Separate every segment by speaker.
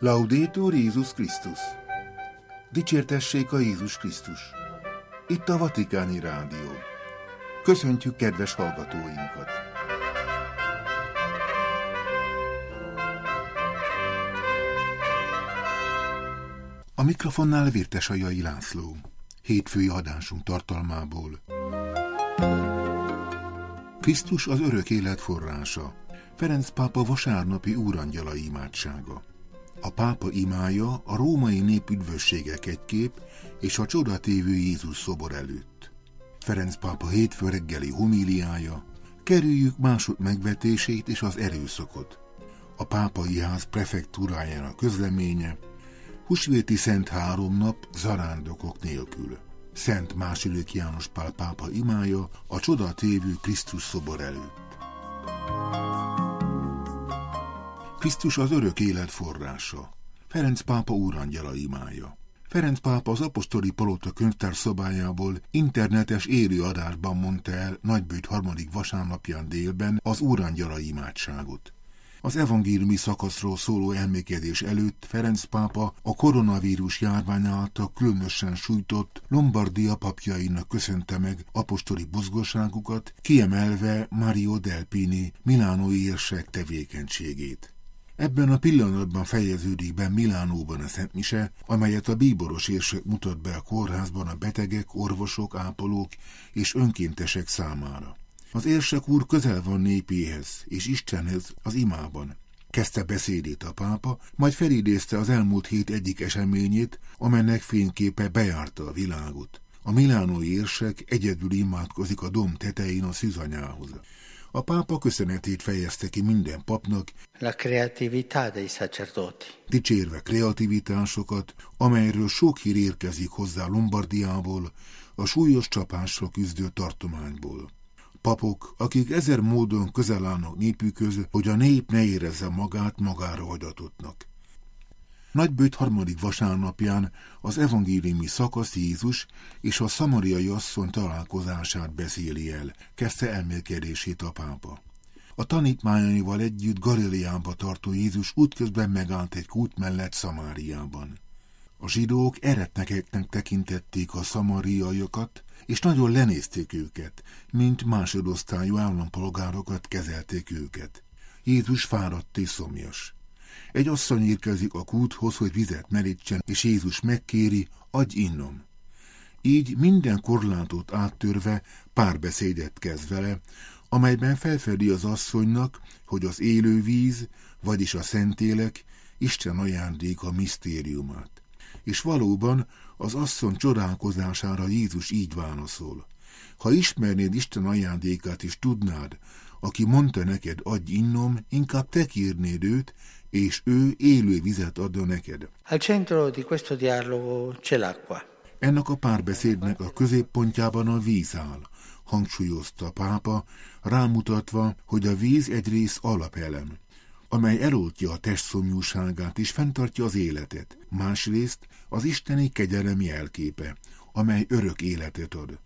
Speaker 1: Laudetur Jézus Krisztus! Dicsértessék a Jézus Krisztus! Itt a Vatikáni Rádió. Köszöntjük kedves hallgatóinkat! A mikrofonnál Virtesajai László. Hétfői adásunk tartalmából. Krisztus az örök élet forrása. Ferenc pápa vasárnapi úrangyalai imádsága. A pápa imája a római nép üdvössége kegykép és a csodatévő Jézus szobor előtt. Ferenc pápa hétfő reggeli homíliája. Kerüljük mások megvetését és az erőszakot. A pápai ház prefektúrájának közleménye. Húsvéti szent 3 nap zarándokok nélkül. Szent II. János Pál pápa imája a csodatévő Krisztus szobor előtt. Krisztus az örök élet forrása. Ferenc pápa úrangyala imája. Ferenc pápa az apostoli palota könyvtárszobájából internetes élő adásban mondta el Nagybőjt 3. vasárnapján délben az úrangyala imádságot. Az evangéliumi szakaszról szóló elmékedés előtt Ferenc pápa a koronavírus járvány által különösen sújtott Lombardia papjainak köszönte meg apostoli buzgóságukat, kiemelve Mario Delpini milánói érsek tevékenységét. Ebben a pillanatban fejeződik be Milánóban a szentmise, amelyet a bíboros érsek mutat be a kórházban a betegek, orvosok, ápolók és önkéntesek számára. Az érsek úr közel van népéhez és Istenhez az imában. Kezdte beszédét a pápa, majd felidézte az elmúlt hét egyik eseményét, amelynek fényképe bejárta a világot. A milánói érsek egyedül imádkozik a dóm tetején a szűzanyához. A pápa köszönetét fejezte ki minden papnak,
Speaker 2: la creatività dei sacerdoti,
Speaker 1: dicsérve kreativitásokat, amelyről sok hír érkezik hozzá Lombardiából, a súlyos csapásra küzdő tartományból. Papok, akik ezer módon közel állnak népükhöz, hogy a nép ne érezze magát magára hagyatottnak. Nagybőjt 3. vasárnapján az evangéliumi szakasz Jézus és a szamariai asszony találkozását beszéli el, kezdte elmélkedését a pápa. A tanítványaival együtt Galileába tartó Jézus útközben megállt egy kút mellett Szamáriában. A zsidók eretnekeknek tekintették a szamariaiakat, és nagyon lenézték őket, mint másodosztályú állampolgárokat kezelték őket. Jézus fáradt és szomjas. Egy asszony érkezik a kúthoz, hogy vizet merítsen, és Jézus megkéri, adj innom. Így minden korlátot áttörve párbeszédet kezd vele, amelyben felfedi az asszonynak, hogy az élő víz, vagyis a Szentlélek, Isten ajándéka misztériumát. És valóban az asszony csodálkozására Jézus így válaszol. Ha ismernéd Isten ajándékát és tudnád, aki mondta neked, adj innom, inkább te kérnéd őt, és ő élő vizet adna neked.
Speaker 2: Al centro di questo dialogo c'è l'acqua.
Speaker 1: Ennek a párbeszédnek a középpontjában a víz áll, hangsúlyozta a pápa, rámutatva, hogy a víz egyrészt alapelem, amely eloltja a test szomjúságát és fenntartja az életet, másrészt az isteni kegyelem jelképe, amely örök életet ad.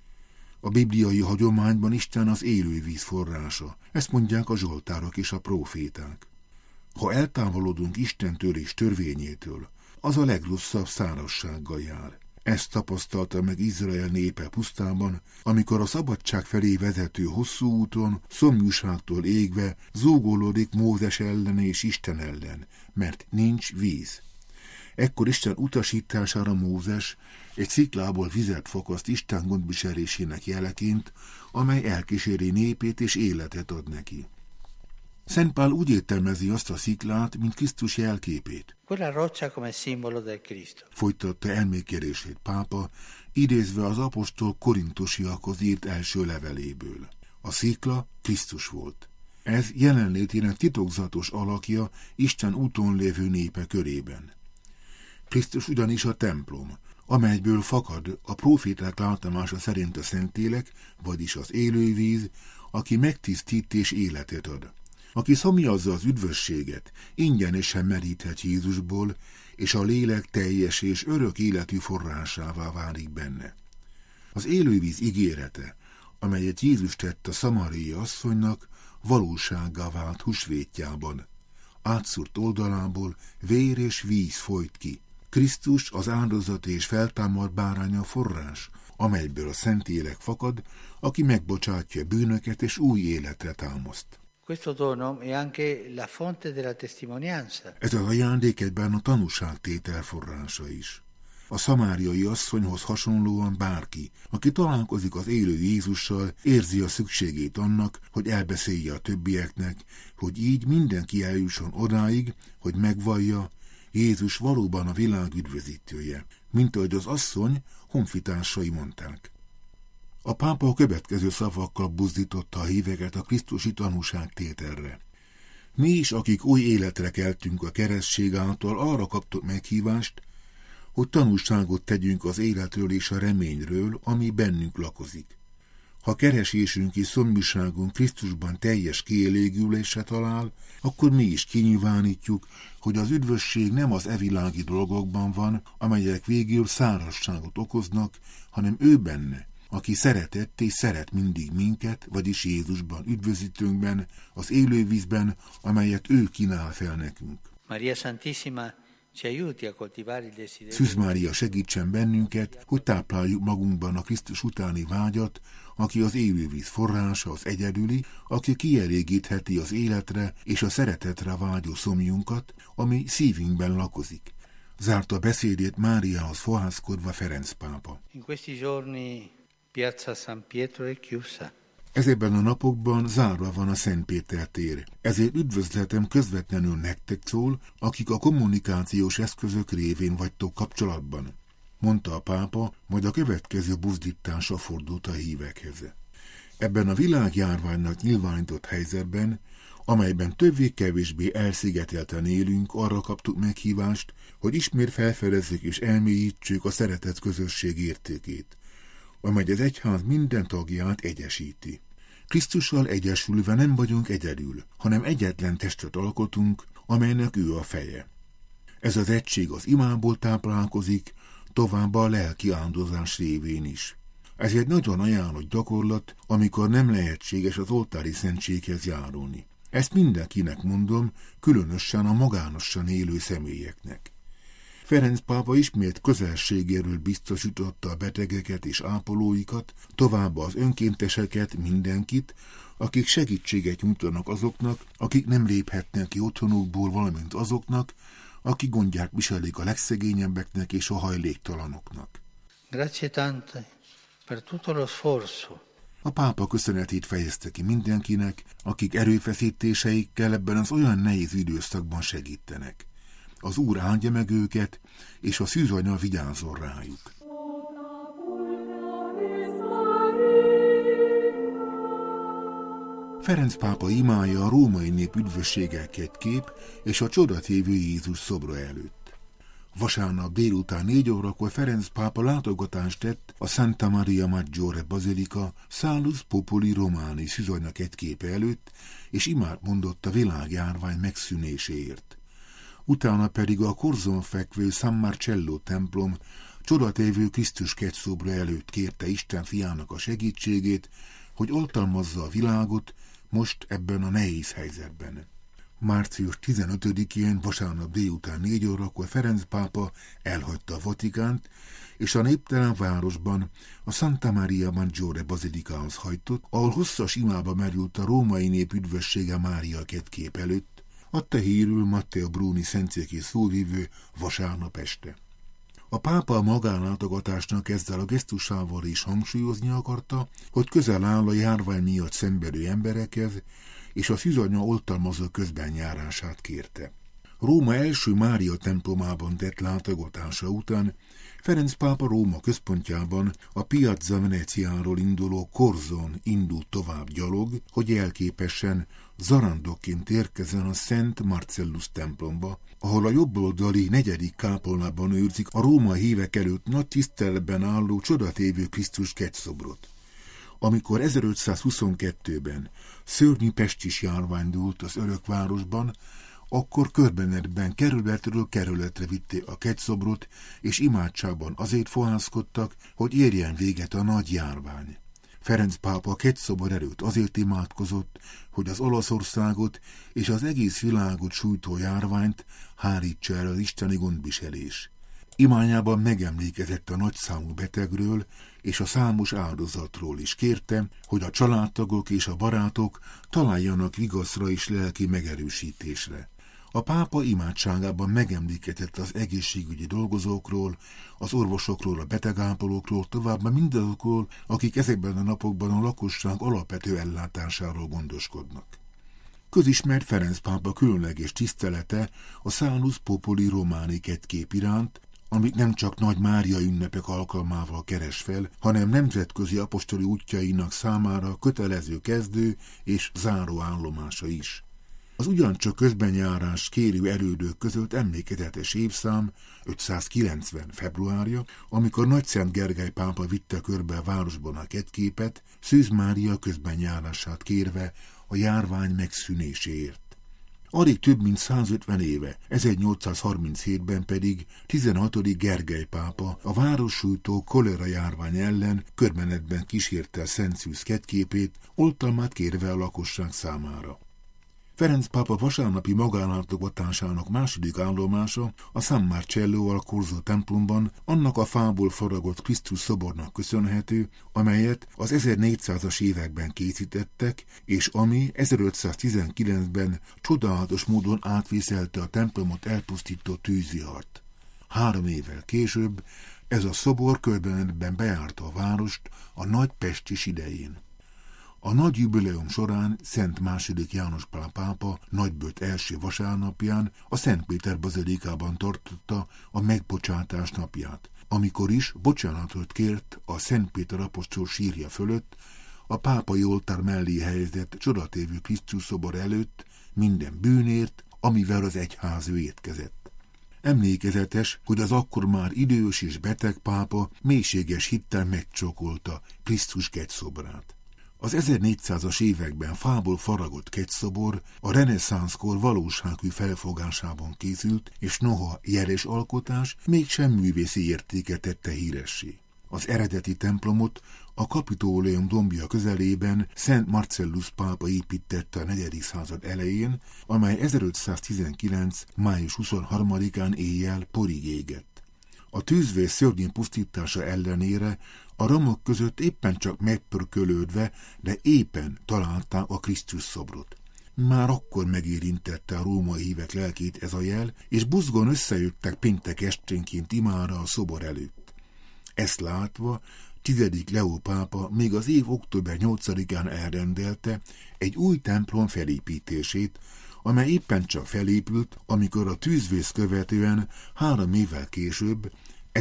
Speaker 1: A bibliai hagyományban Isten az élő víz forrása, ezt mondják a zsoltárok és a próféták. Ha eltávolodunk Istentől és törvényétől, az a legrosszabb szárazsággal jár. Ezt tapasztalta meg Izrael népe pusztában, amikor a szabadság felé vezető hosszú úton, szomjúságtól égve zúgolódik Mózes ellen és Isten ellen, mert nincs víz. Ekkor Isten utasítására Mózes egy sziklából vizet fakaszt Isten gondviselésének jeleként, amely elkíséri népét és életet ad neki. Szent Pál úgy értelmezi azt a sziklát, mint Krisztus jelképét.
Speaker 2: Quella roccia come simbolo del Cristo.
Speaker 1: Folytatta elmékedését pápa, idézve az apostol korintusiakhoz írt első leveléből. A szikla Krisztus volt. Ez jelenlétének titokzatos alakja Isten úton lévő népe körében. Krisztus ugyanis a templom, amelyből fakad a próféták látomása szerint a Szentlélek, vagyis az élővíz, aki megtisztít és életet ad. Aki szomjazza az üdvösséget, ingyenesen meríthet Jézusból, és a lélek teljes és örök életű forrásává válik benne. Az élővíz ígérete, amelyet Jézus tett a szamariai asszonynak, valósággá vált húsvétjában. átszúrt oldalából vér és víz folyt ki. Krisztus az áldozat és feltámad báránya forrás, amelyből a Szentlélek fakad, aki megbocsátja bűnöket és új életre támaszt.
Speaker 2: Questo dono è anche la fonte della testimonianza.
Speaker 1: Ez az ajándék egyben a tanúságtétel forrása is. A szamáriai asszonyhoz hasonlóan bárki, aki találkozik az élő Jézussal, érzi a szükségét annak, hogy elbeszélje a többieknek, hogy így mindenki eljusson odáig, hogy megvallja, Jézus valóban a világ üdvözítője, mint ahogy az asszony honfitársai mondták. A pápa a következő szavakkal buzdította a híveket a krisztusi tanúságtételre. Mi is, akik új életre keltünk a keresztség által, arra kaptuk meghívást, hogy tanúságot tegyünk az életről és a reményről, ami bennünk lakozik. Ha keresésünk és szomjúságunk Krisztusban teljes kielégülésre talál, akkor mi is kinyilvánítjuk, hogy az üdvösség nem az evilági dolgokban van, amelyek végül szárazságot okoznak, hanem ő benne, aki szeretett és szeret mindig minket, vagyis Jézusban, üdvözítőnkben, az élő vízben, amelyet ő kínál fel nekünk.
Speaker 2: Maria Santissima ci aiuti a coltivare il desiderio.
Speaker 1: Szűz Mária segítsen bennünket, hogy tápláljuk magunkban a Krisztus utáni vágyat, aki az élővíz forrása, az egyedüli, aki kielégítheti az életre és a szeretetre vágyó szomjunkat, ami szívünkben lakozik. Zárta beszédét Máriához fohászkodva Ferenc pápa.
Speaker 2: In questi giorni Piazza San Pietro è chiusa.
Speaker 1: Ezekben a napokban zárva van a Szent Péter tér, ezért üdvözletem közvetlenül nektek szól, akik a kommunikációs eszközök révén vagytok kapcsolatban, mondta a pápa, majd a következő buzdítása fordult a hívekhez. Ebben a világjárványnak nyilvánított helyzetben, amelyben többé-kevésbé elszigetelten élünk, arra kaptuk meghívást, hogy ismét felfedezzük és elmélyítsük a szeretet közösség értékét, amely az egyház minden tagját egyesíti. Krisztussal egyesülve nem vagyunk egyedül, hanem egyetlen testet alkotunk, amelynek ő a feje. Ez az egység az imából táplálkozik, továbbá a lelki áldozás révén is. Ez egy nagyon ajánlott gyakorlat, amikor nem lehetséges az oltári szentséghez járulni. Ezt mindenkinek mondom, különösen a magánosan élő személyeknek. Ferenc pápa ismét közelségéről biztosította a betegeket és ápolóikat, továbbá az önkénteseket, mindenkit, akik segítséget nyújtanak azoknak, akik nem léphetnek ki otthonukból, valamint azoknak, akik gondját viselik a legszegényebbeknek és a hajléktalanoknak.
Speaker 2: Grazie tante per tutto lo sforzo.
Speaker 1: A pápa köszönetét fejezte ki mindenkinek, akik erőfeszítéseikkel ebben az olyan nehéz időszakban segítenek. Az Úr áldja meg őket, és a szűzanya vigyázzon rájuk. Ferenc pápa imája a római nép üdvösséggel kép és a csodatévő Jézus szobra előtt. Vasárnap délután 4 órakor Ferenc pápa látogatást tett a Santa Maria Maggiore Bazilika Salus Populi Romani szűzanya képe előtt, és imát mondott a világjárvány megszűnéséért. Utána pedig a Korzon fekvő San Marcello templom csodatévő Krisztus kegyszobra előtt kérte Isten fiának a segítségét, hogy oltalmazza a világot most ebben a nehéz helyzetben. Március 15-én vasárnap délután 4 órakor Ferenc pápa elhagyta a Vatikánt, és a néptelen városban a Santa Maria Maggiore Bazilikához hajtott, ahol hosszas imába merült a római nép üdvössége Mária kép előtt, adta hírül Matteo Bruni szentszéki szóvivő vasárnap este. A pápa a magánlátogatásnak ezzel a gesztusával is hangsúlyozni akarta, hogy közel áll a járvány miatt szenvedő emberekhez, és a szűzanya oltalmazó közben járását kérte. Róma első Mária templomában tett látogatása után Ferenc pápa Róma központjában a Piazza Veneciáról induló Korzon indult tovább gyalog, hogy jelképesen zarandokként érkezzen a Szent Marcellus templomba, ahol a jobboldali 4. kápolnában őrzik a római hívek előtt nagy tiszteletben álló csodatévő Krisztus kegyszobrot. Amikor 1522-ben szörnyű pestis járvány dúlt az örökvárosban, akkor körbenetben kerületről kerületre vitték a kegyszobrot, és imádságban azért fohászkodtak, hogy érjen véget a nagy járvány. Ferenc pápa kegyszobor előtt azért imádkozott, hogy az Olaszországot és az egész világot sújtó járványt hárítsa el az isteni gondviselés. Imányában megemlékezett a nagyszámú betegről és a számos áldozatról is, kérte, hogy a családtagok és a barátok találjanak vigaszra és lelki megerősítésre. A pápa imádságában megemlékezett az egészségügyi dolgozókról, az orvosokról, a betegápolókról, továbbá mindazokról, akik ezekben a napokban a lakosság alapvető ellátásáról gondoskodnak. Közismert Ferenc pápa különleges tisztelete a Salus Populi Romani kettkép iránt, amit nem csak Nagy Mária ünnepek alkalmával keres fel, hanem nemzetközi apostoli útjainak számára kötelező kezdő és záró állomása is. Az ugyancsak közbenjárás kérő elődök között emlékezetes évszám 590. februárja, amikor Nagyszent Gergely pápa vitte körbe a városban a kettképet, Szűz Mária közbenjárását kérve a járvány megszűnéséért. Alig több mint 150 éve, 1837-ben pedig 16. Gergely pápa a város sújtó kolera járvány ellen körbenetben kísérte Szent Szűz kettképét, oltalmát kérve a lakosság számára. Ferenc pápa vasárnapi magánlátogatásának második állomása a San Marcello al Corso templomban annak a fából faragott Krisztus szobornak köszönhető, amelyet az 1400-as években készítettek, és ami 1519-ben csodálatos módon átvészelte a templomot elpusztító tűzvihart. 3 évvel később ez a szobor körbenetben bejárta a várost a nagy pestis idején. A nagy jubileum során Szent II. János Pál pápa nagybölt első vasárnapján a Szent Péter bazilikában tartotta a megbocsátás napját, amikor is bocsánatot kért a Szent Péter apostol sírja fölött, a pápai oltár mellé helyezett csodatévő Krisztus szobor előtt minden bűnért, amivel az egyház vétkezett. Emlékezetes, hogy az akkor már idős és beteg pápa mélységes hittel megcsókolta Krisztus kettszobrát. Az 1400-as években fából faragott kettszobor a reneszánszkor valóságű felfogásában készült, és noha jeles alkotás, mégsem művészi értéket tette híressé. Az eredeti templomot a Kapitóleum dombja közelében Szent Marcellus pápa építette a 4. század elején, amely 1519. május 23-án éjjel porig égett. A tűzvész szörnyű pusztítása ellenére a romok között éppen csak megpörkölődve, de éppen találták a Krisztus szobrot. Már akkor megérintette a római hívek lelkét ez a jel, és buzgón összejöttek péntek esténként imára a szobor előtt. Ezt látva 10. Leó pápa még az év október 8-án elrendelte egy új templom felépítését, amely éppen csak felépült, amikor a tűzvész követően 3 évvel később,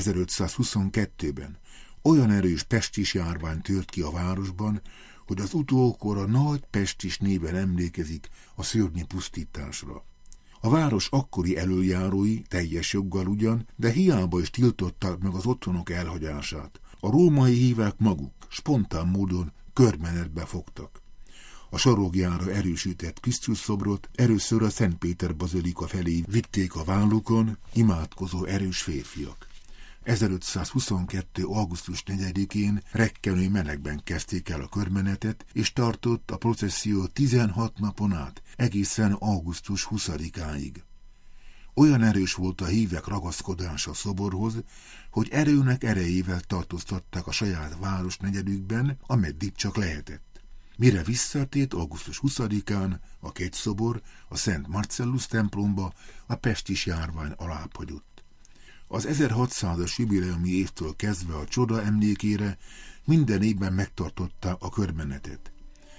Speaker 1: 1522-ben olyan erős pestis járvány tört ki a városban, hogy az utókor a nagy pestis néven emlékezik a szörnyű pusztításra. A város akkori elöljárói teljes joggal ugyan, de hiába is tiltották meg az otthonok elhagyását. A római hívek maguk spontán módon körmenetbe fogtak. A sarokjára erősített Krisztus szobrot először a Szent Péter bazilika felé vitték a vállukon imádkozó erős férfiak. 1522. augusztus 4-én rekkenő melegben kezdték el a körmenetet, és tartott a processzió 16 napon át, egészen augusztus 20-áig. Olyan erős volt a hívek ragaszkodása a szoborhoz, hogy erőnek erejével tartóztatták a saját városnegyedükben, ameddig csak lehetett. Mire visszatért augusztus 20-án a kettszobor a Szent Marcellus templomba, a pestis járvány alábbhagyott. Az 1600-as jubileumi évtől kezdve a csoda emlékére minden évben megtartották a körmenetet.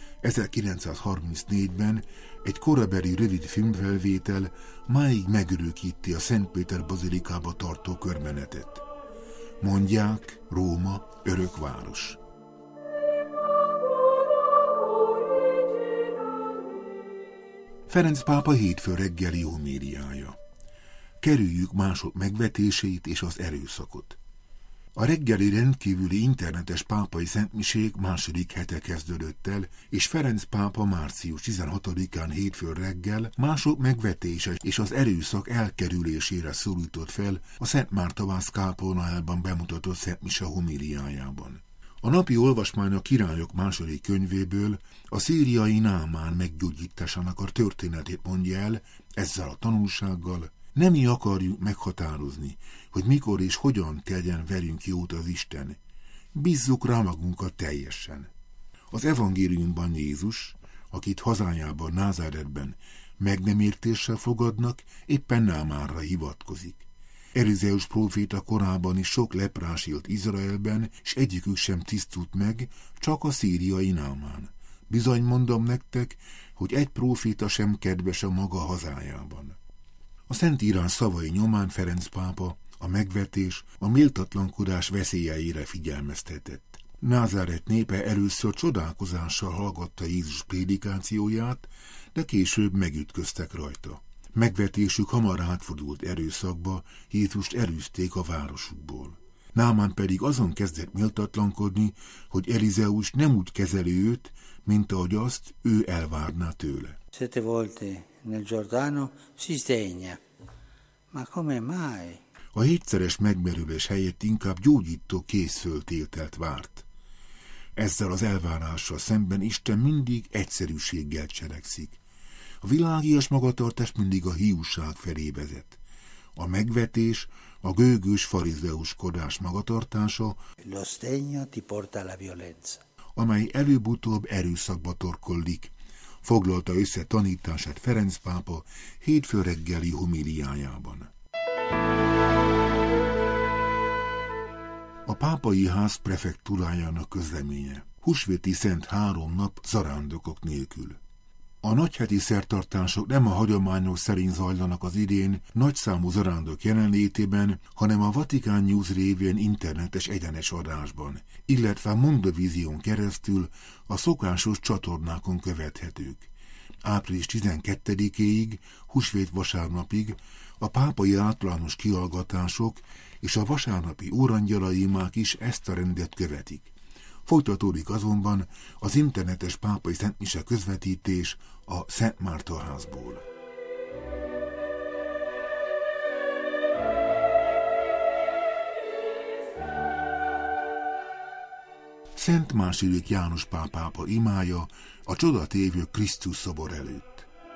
Speaker 1: 1934-ben egy korabeli rövid filmfelvétel máig megörökíti a Szent Péter bazilikába tartó körmenetet. Mondják, Róma örök város. Ferenc pápa hétfő reggeli homíliája. Kerüljük mások megvetéseit és az erőszakot. A reggeli rendkívüli internetes pápai szentmisék második hete kezdődött el, és Ferenc pápa március 16-án hétfőn reggel mások megvetése és az erőszak elkerülésére szólított fel a Szent Márta vász kápolnájában bemutatott szentmise homíliájában. A napi olvasmány a Királyok második könyvéből a szíriai Námán meggyógyításának a történetét mondja el, ezzel a tanulsággal: nem mi akarjuk meghatározni, hogy mikor és hogyan tegyen velünk jót az Isten. Bízzuk rá magunkat teljesen. Az evangéliumban Jézus, akit hazájában, Názáretben meg nem értéssel fogadnak, éppen Námánra hivatkozik. Elizeus próféta korában is sok leprás élt Izraelben, és egyikük sem tisztult meg, csak a szíriai Námán. Bizony mondom nektek, hogy egy próféta sem kedves a maga hazájában. A Szentírás szavai nyomán Ferenc pápa a megvetés, a méltatlankodás veszélyeire figyelmeztetett. Názáret népe először csodálkozással hallgatta Jézus prédikációját, de később megütköztek rajta. Megvetésük hamar átfordult erőszakba, Jézust elűzték a városukból. Námán pedig azon kezdett méltatlankodni, hogy Elizeus nem úgy kezeli őt, mint ahogy azt ő elvárná tőle.
Speaker 2: 7 volte nel Giordano si sdegna. Ma come mai?
Speaker 1: A 7-szeres megmerülés helyett inkább gyógyító készföltételt várt. Ezzel az elvárással szemben Isten mindig egyszerűséggel cselekszik. A világias magatartás mindig a hiúság felé vezet. A megvetés, a gőgös farizeuskodás magatartása,
Speaker 2: Lo sdegno ti porta alla violenza.
Speaker 1: amely előbb-utóbb erőszakba torkollik, foglalta össze tanítását Ferenc pápa hétfő reggeli homiliájában. A pápai ház prefektúrájának közleménye: húsvéti szent 3 nap zarándokok nélkül. A nagyheti szertartások nem a hagyományok szerint zajlanak az idén nagyszámú zarándok jelenlétében, hanem a Vatikán News révén internetes egyenes adásban, illetve Mondovízión keresztül a szokásos csatornákon követhetők. Április 12-éig, húsvét vasárnapig a pápai általános kihallgatások és a vasárnapi órangyalaimák is ezt a rendet követik. Folytatódik azonban az internetes pápai szentmise közvetítés a Szent Márta házból. Szent II. János Pál pápa imája a csodatévő Krisztus szobor előtt.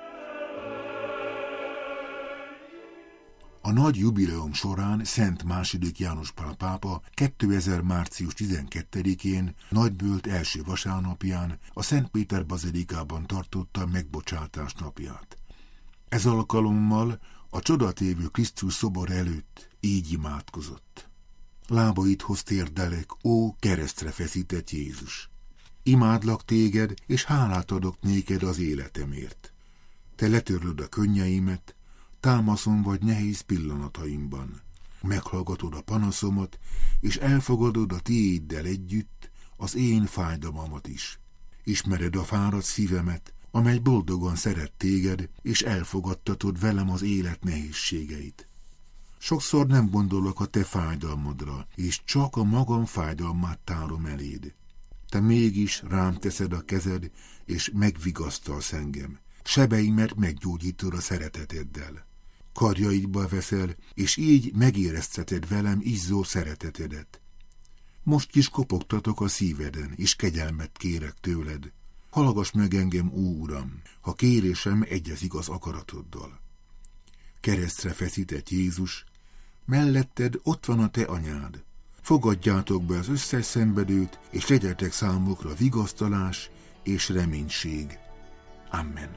Speaker 1: A nagy jubileum során Szent II. János Pál pápa 2000. március 12-én nagybölt első vasárnapján a Szent Péter bazilikában tartotta megbocsátás napját. Ez alkalommal a csodatévő Krisztus szobor előtt így imádkozott: lábaidhoz térdelek, ó keresztre feszített Jézus! Imádlak téged, és hálát adok néked az életemért. Te letörlöd a könnyeimet, támaszom vagy nehéz pillanataimban. Meghallgatod a panaszomat, és elfogadod a tiéddel együtt az én fájdalmamat is. Ismered a fáradt szívemet, amely boldogan szeret téged, és elfogadtatod velem az élet nehézségeit. Sokszor nem gondolok a te fájdalmadra, és csak a magam fájdalmát tárom eléd. Te mégis rám teszed a kezed, és megvigasztalsz engem. Sebeimet meggyógyítod a szereteteddel. Karjaidba veszel, és így megérezteted velem izzó szeretetedet. Most is kopogtatok a szíveden, és kegyelmet kérek tőled. Hallgass meg engem, ó Uram, ha kérésem egyezik az akaratoddal. Keresztre feszített Jézus, melletted ott van a te anyád. Fogadjátok be az összes szenvedőt, és legyetek számukra vigasztalás és reménység. Amen.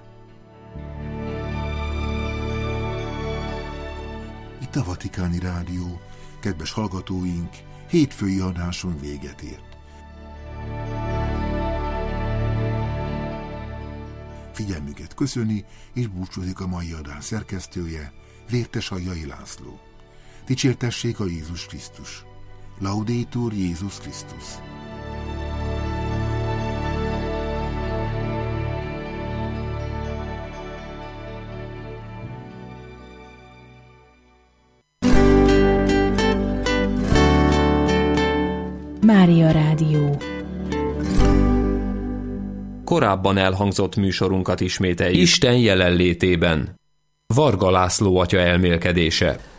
Speaker 1: Itt a Vatikáni Rádió, kedves hallgatóink, hétfői adáson véget ért. Figyelmüket köszöni és búcsúzik a mai adás szerkesztője, Vértesajjai László. Dicsértessék a Jézus Krisztus! Laudetur Jézus Krisztus!
Speaker 3: Mária Rádió.
Speaker 4: Korábban elhangzott műsorunkat ismételjük. Isten jelenlétében. Varga László atya elmélkedése.